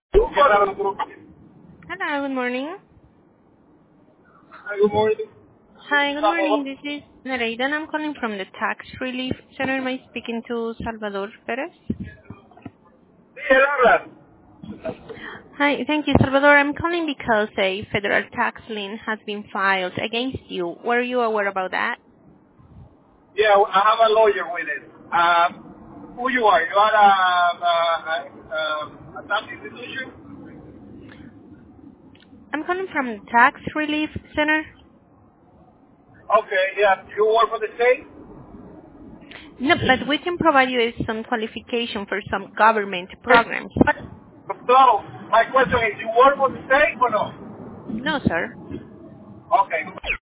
Hello, good morning. Hi, good morning. Hi, good morning. This is Nereida, and I'm calling from the Tax Relief Center. Am I speaking to Salvador Perez? Sí, él habla. Hi, thank you, Salvador. I'm calling because a federal tax lien has been filed against you. Were you aware about that? Yeah, I have a lawyer with it. Who you are? You are a tax institution? I'm calling from the Tax Relief Center. Okay, yeah. You work for the state? No, but we can provide you with some qualification for some government programs. So, my question is, you work for the state or no? No, sir. Okay.